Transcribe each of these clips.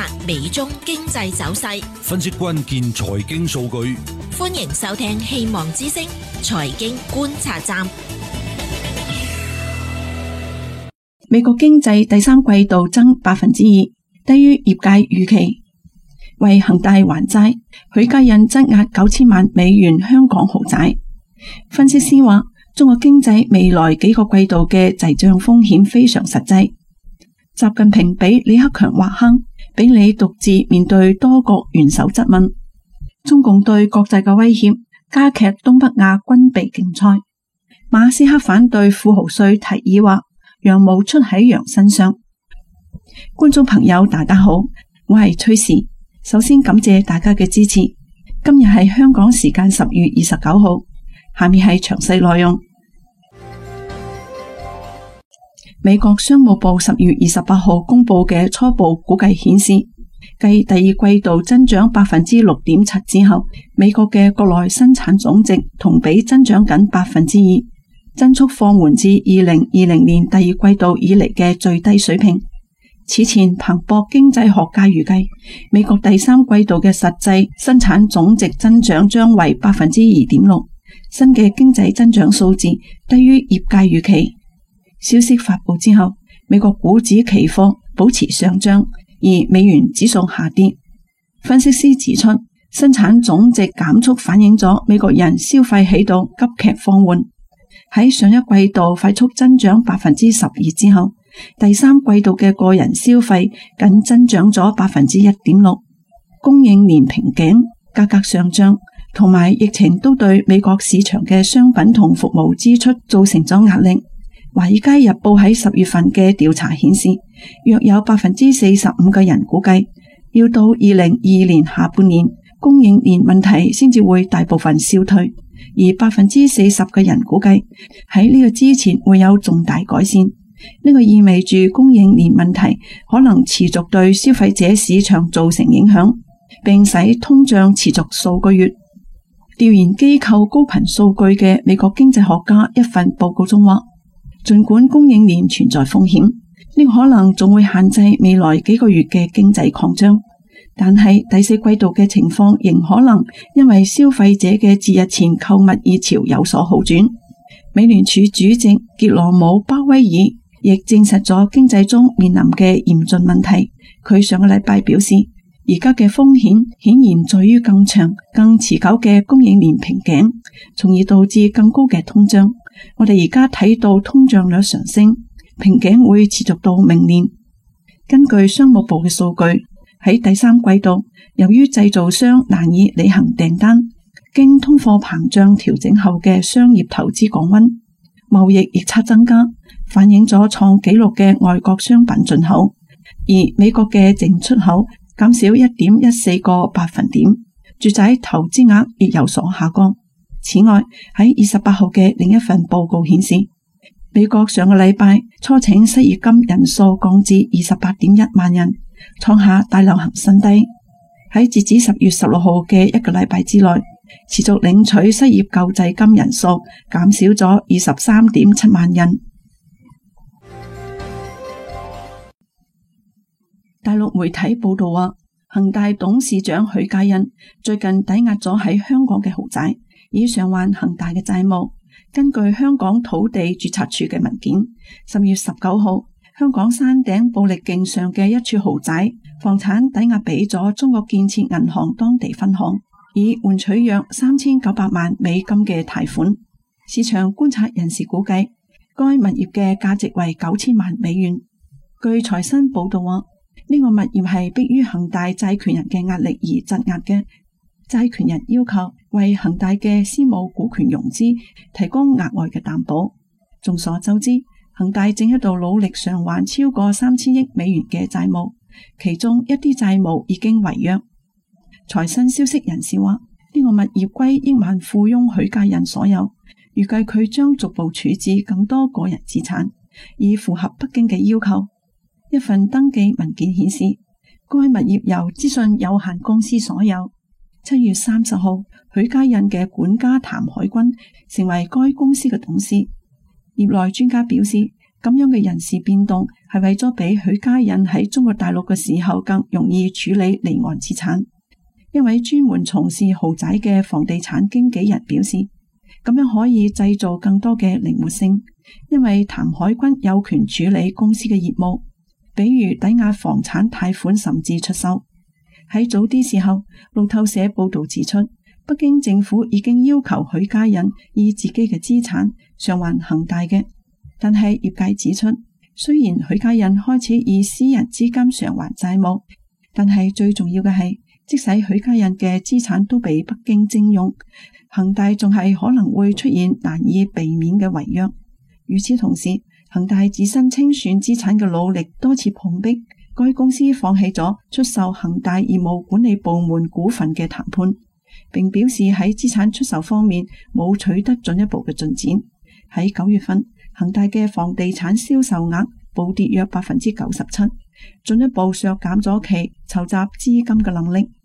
察美中經濟走勢， 分析關鍵財經數據。 歡迎收聽希望之聲財經觀察站。 美國經濟第三季度增 2%， 低於業界預期。為恒大還債，許家印質押9000萬美元香港豪宅。分析師話，中國經濟未來幾個季度嘅滯脹風險非常實際。習近平俾李克強挖坑，俾你獨自面對多國元首質問。中共對國際嘅威脅加劇東北亞軍備競賽。馬斯克反對富豪稅提議話，羊毛出喺羊身上。觀眾朋友大家好，我係崔氏，首先感謝大家嘅支持。今日係香港時間10月29號，下面係詳細內容。美國商務部10月28號公布嘅初步估計顯示，繼第二季度增長 6.7% 之後，美國嘅國內生產總值同比增長僅 2%， 增速放緩至2020年第二季度以嚟嘅最低水平。此前彭博經濟學家預計，美國第三季度嘅實際生產總值增長將為 2.6%， 新嘅經濟增長數字低於業界預期。消息發佈之後，美國股指期貨保持上漲，而美元指數下跌。分析師指出，生產總值減速反映咗美國人消費喺度急劇放緩。喺上一季度快速增長 12% 之後，第三季度嘅個人消費僅增長咗 1.6%。供應鏈瓶頸、價格上漲同埋疫情都對美國市場嘅商品同服務支出造成咗壓力。華爾街日報喺10月份嘅調查顯示，約有 45% 嘅人估計，要到2022年下半年，供應鏈問題先至會大部分消退，而 40% 嘅人估計喺呢個之前會有重大改善。呢個意味住供應鏈問題可能持續對消費者市場造成影響，並使通脹持續數個月。調研機構高頻數據嘅美國經濟學家一份報告中話，儘管供應鏈存在風險，呢個可能仲會限制未來幾個月嘅經濟擴張，但係第四季度嘅情況仍可能因為消費者嘅節日前購物熱潮有所好轉。美聯儲主席傑羅姆鮑威爾亦證實咗經濟中面臨嘅嚴峻問題。佢上個禮拜表示，而家嘅風險顯然在於更長、更持久嘅供應鏈瓶頸，從而導致更高嘅通脹。我哋而家睇到通脹率上升，瓶頸會持續到明年。根據商務部嘅數據，喺第三季度，由於製造商難以履行訂單，經通貨膨脹調整後嘅商業投資降溫，貿易逆差增加，反映咗創紀錄嘅外國商品進口，而美國嘅淨出口減少 1.14 個百分點，住宅投資額亦有所下降。此外，喺28號嘅另一份報告顯示，美國上個禮拜初請失業金人數降至 28.1 萬人，創下大流行新低。喺截止10月16號嘅一個禮拜之內，持續領取失業救濟金人數減少咗 23.7 萬人。大陸媒體報道話，恒大董事長許家印最近抵押咗喺香港嘅豪宅，以償還恒大嘅債務。根據香港土地註冊處嘅文件，10月19號，香港山頂保利徑上嘅一處豪宅房產抵押俾咗中國建設銀行當地分行，以換取約3900萬美金嘅貸款。市場觀察人士估計，該物業嘅價值為9000萬美元。據財新報道話，呢個物業係迫於恒大債權人嘅壓力而質押嘅。債權人要求為恒大嘅私募股權融資提供額外嘅擔保。眾所周知，恒大正喺度努力償還超過3000億美元嘅債務，其中一啲債務已經違約。財新消息人士話，呢個物業歸億萬富翁許家印所有，預計佢將逐步處置更多個人資產，以符合北京嘅要求。一份登記文件顯示，該物業由資訊有限公司所有。7月30號，許家印嘅管家譚海軍成為該公司嘅董事。業內專家表示， 咁樣嘅人事變動係為咗俾許家印喺中國大陸嘅時候更容易處理離岸資產。一位專門從事豪宅嘅房地產經紀人表示，咁樣可以製造更多嘅靈活性，因為譚海軍有權處理公司嘅業務，比如抵押房產貸款甚至出售。喺早啲時候，路透社報道指出，北京政府已經要求許家印以自己嘅資產償還恒大嘅，但係業界指出，雖然許家印開始以私人資金償還債務，但係最重要嘅係，即使許家印嘅資產都被北京徵用，恒大仲係可能會出現難以避免嘅違約。與此同時，恒大自身清算資產嘅努力多次碰壁，該公司放棄咗出售恒大業務管理部門股份嘅談判，並表示喺資產出售方面冇取得進一步嘅進展。喺9月份，恒大嘅房地產銷售額暴跌約 97%， 進一步削減咗其籌集資金嘅能力。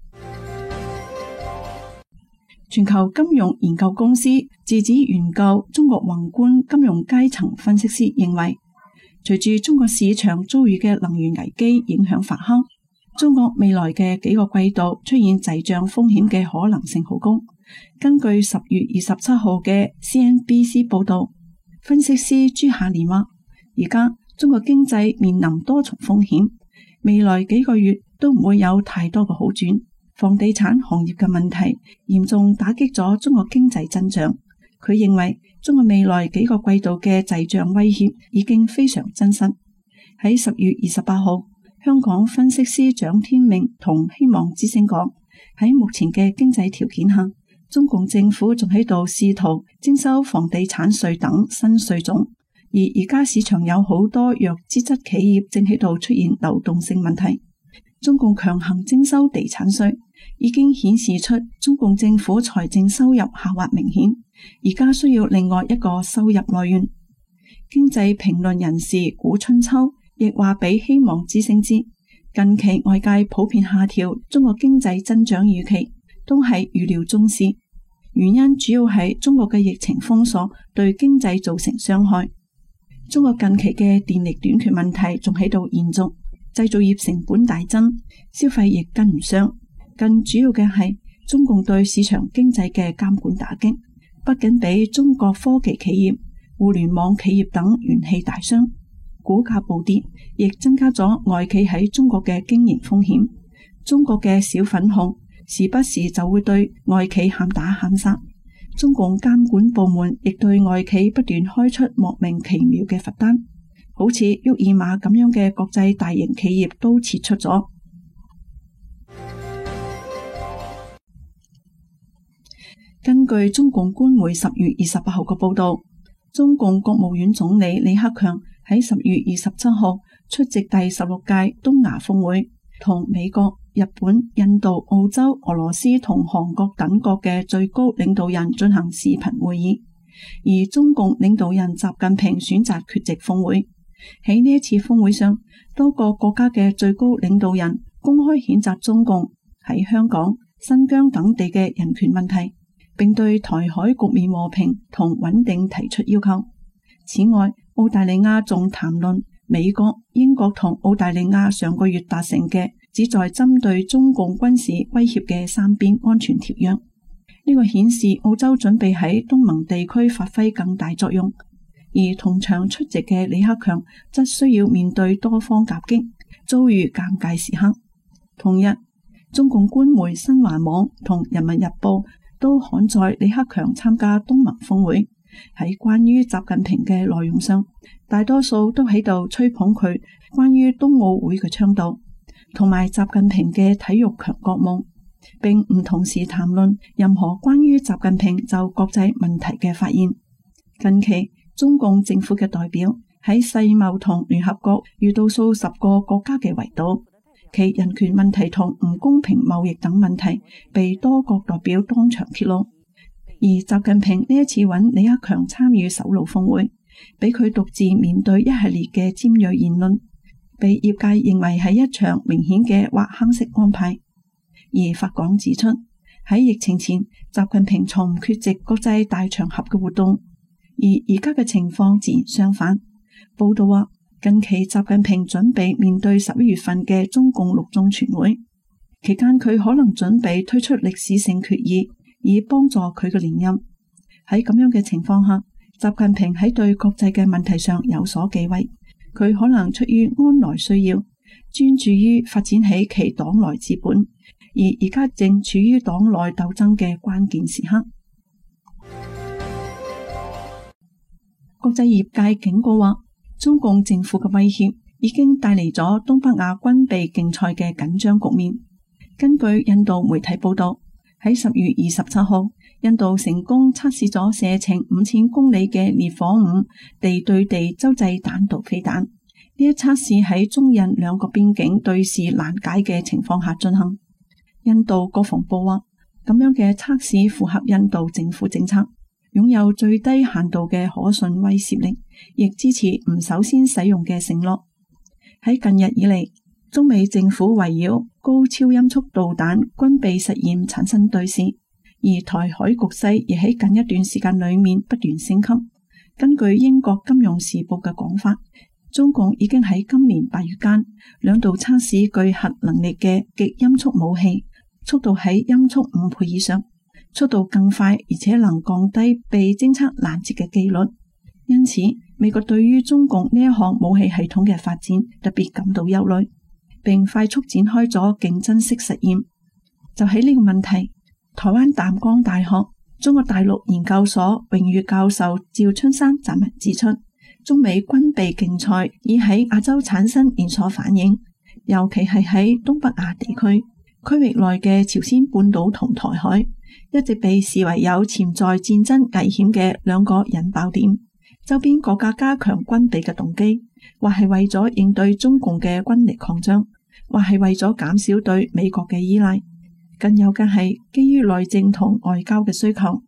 全球金融研究公司智子研究中國宏觀金融階層分析師認為，隨住中國市場遭遇嘅能源危機影響發酵，中國未來嘅幾個季度出現滯脹風險嘅可能性好高。根據10月27號嘅 CNBC 報道，分析師朱夏蓮話，而家中國經濟面臨多重風險，未來幾個月都唔會有太多嘅好轉。房地產行業嘅問題嚴重打擊咗中國經濟增長。佢認為中國未來幾個季度嘅滯脹威脅已經非常真實。喺10月28號，香港分析師蔣天明同希望之聲講，喺目前嘅經濟條件下，中共政府仲喺度試圖徵收房地產稅等新稅種，而家市場有好多弱資質企業正喺度出現流動性問題。中共強行徵收地產稅，已經顯示出中共政府財政收入下滑明顯，而家需要另外一個收入來源。經濟評論人士古春秋亦話俾希望之聲知，近期外界普遍下調中國經濟增長預期，都係預料中事。原因主要係中國嘅疫情封鎖對經濟造成傷害。中國近期嘅電力短缺問題仲喺度延續，製造業成本大增，消費亦跟唔上。更主要嘅係中共對市場經濟嘅監管打擊，不僅俾中國科技企業、互聯網企業等元氣大傷股價暴跌，亦增加咗外企喺中國嘅經營風險。中國嘅小粉紅時不時就會對外企喊打喊殺，中共監管部門亦對外企不斷開出莫名其妙嘅罰單，好似沃爾瑪咁樣嘅國際大型企業都撤出咗。根據中共官媒10月28號嘅報道，中共國務院總理李克強喺10月27號出席第16屆東亞峰會，同美國、日本、印度、澳洲、俄羅斯同韓國等國嘅最高領導人進行視頻會議，而中共領導人習近平選擇缺席峰會。喺呢一次峰會上，多個國家嘅最高領導人公開譴責中共喺香港、新疆等地嘅人權問題，並對台海局面和平同穩定提出要求。此外，澳大利亞仲談論美國、英國同澳大利亞上個月達成嘅旨在針對中共軍事威脅嘅三邊安全條約。呢個顯示澳洲準備喺東盟地區發揮更大作用，而同場出席嘅李克強則需要面對多方夾擊，遭遇尷尬時刻。同日，中共官媒新華網同人民日報都刊載李克強參加東盟峰會。喺關於習近平嘅內容上，大多數都喺度吹捧佢關於冬奧會嘅倡導，同埋習近平嘅體育強國夢，並唔同時談論任何關於習近平就國際問題嘅發言。近期，中共政府嘅代表喺世貿同聯合國遇到數十個國家嘅圍堵，其人權問題同唔公平貿易等問題被多國代表當場揭露。而習近平呢一次揾李克強參與首腦峰會，俾佢獨自面對一系列嘅尖銳言論，被業界認為係一場明顯嘅挖坑式安排。而法廣指出，喺疫情前，習近平從唔缺席國際大場合嘅活動，而家嘅情況自然相反。 報道話，近期習近平準備面對11月份嘅中共六中全會，期間佢可能準備推出歷史性決議，以幫助佢嘅連任。喺咁樣嘅情況下，習近平喺對國際嘅問題上有所忌諱，佢可能出於安內需要，專注於發展起其黨內資本，而家正處於黨內鬥爭嘅關鍵時刻。國際業界警告話，中共政府嘅威脅已經帶嚟咗東北亞軍備競賽嘅緊張局面。根據印度媒體報道，喺10月27號，印度成功測試咗射程5000公里嘅烈火5地對地洲際彈道飛彈。呢一測試喺中印兩個邊境對峙難解嘅情況下進行。印度國防部話，咁樣嘅測試符合印度政府政策，擁有最低限度嘅可信威懾力，亦支持唔首先使用嘅承諾。喺近日以嚟，中美政府圍繞高超音速導彈軍備實驗產生對峙，而台海局勢亦喺近一段時間裏面不斷升級。根據英國金融時報嘅講法，中共已經喺今年8月間兩度測試具核能力嘅極音速武器，速度喺音速5倍以上，速度更快，而且能降低被偵測攔截嘅機率。因此，美國對於中共呢一項武器系統嘅發展特別感到憂慮，並快速展開咗競爭式實驗。就喺呢個問題，台灣淡江大學中國大陸研究所榮譽教授趙春山撰文指出，中美軍備競賽已喺亞洲產生連鎖反應，尤其係喺東北亞地區，區域內嘅朝鮮半島同台海一直被視為有潛在戰爭危險嘅兩個引爆點。周邊國家加強軍備嘅動機，或係為咗應對中共嘅軍力擴張，或係為咗減少對美國嘅依賴，更有嘅係基於內政同外交嘅需求。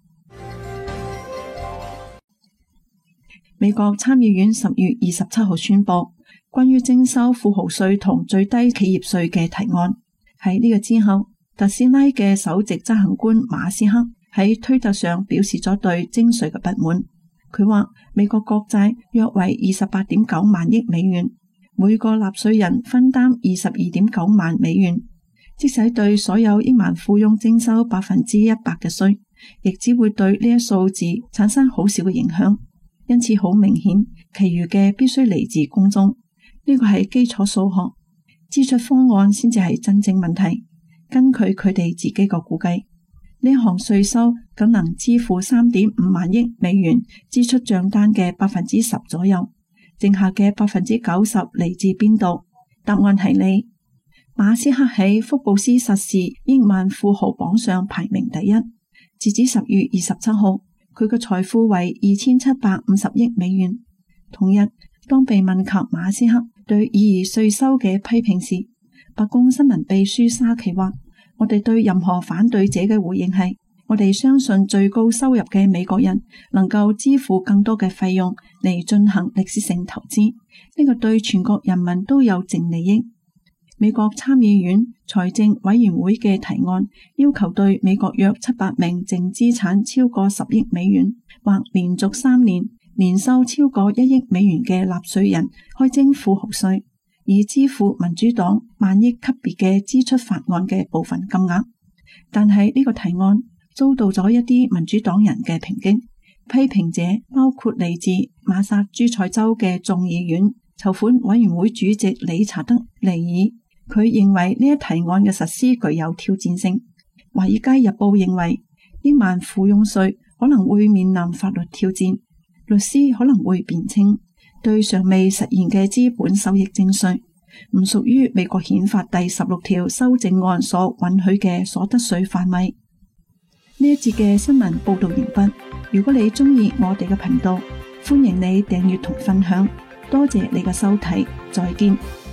美國參議院10月27號宣布關於徵收富豪稅同最低企業稅嘅提案。喺呢個之後，特斯拉嘅首席執行官馬斯克喺推特上表示咗對徵稅嘅不滿。佢話美國國債約為28.9萬億美元，每個納稅人分擔22.9萬美元。即使對所有億萬富翁徵收100%嘅稅，亦只會對呢一數字產生好少嘅影響。因此好明顯，其餘嘅必須嚟自公眾。呢個係基礎數學，支出方案先至係真正問題。根據佢哋自己個估計，呢項稅收僅能支付3.5萬億美元支出賬單嘅10%左右，剩下嘅90%嚟自邊度？答案係你。馬斯克喺福布斯實時億萬富豪榜上排名第一，截止10月27號，佢嘅財富為2750億美元。同日，當被問及馬斯克對擬議稅收嘅批評時，白宮新聞秘書沙奇話：我哋對任何反對者嘅回應係，我哋相信最高收入嘅美國人能夠支付更多嘅費用嚟進行歷史性投資，呢個對全國人民都有淨利益。美國參議院財政委員會嘅提案要求對美國約700名淨資產超過10億美元或連續3年年收超過1億美元嘅納稅人開徵富豪稅，以支付民主黨萬億級別嘅支出法案嘅部分金額。但係呢個提案遭到咗一啲民主黨人嘅抨擊，批評者包括嚟自馬薩諸塞州嘅眾議院籌款委員會主席理查德·尼爾。佢認為呢一提案嘅實施具有挑戰性。華爾街日報認為億萬富翁稅可能會面臨法律挑戰，律師可能會辯稱對尚未實現嘅資本收益徵稅唔屬於美國憲法第16條修正案所允許嘅所得稅範圍。呢一節嘅新聞報道完畢。如果你中意我哋嘅頻道，歡迎你訂閱同分享。多謝你嘅收睇，再見。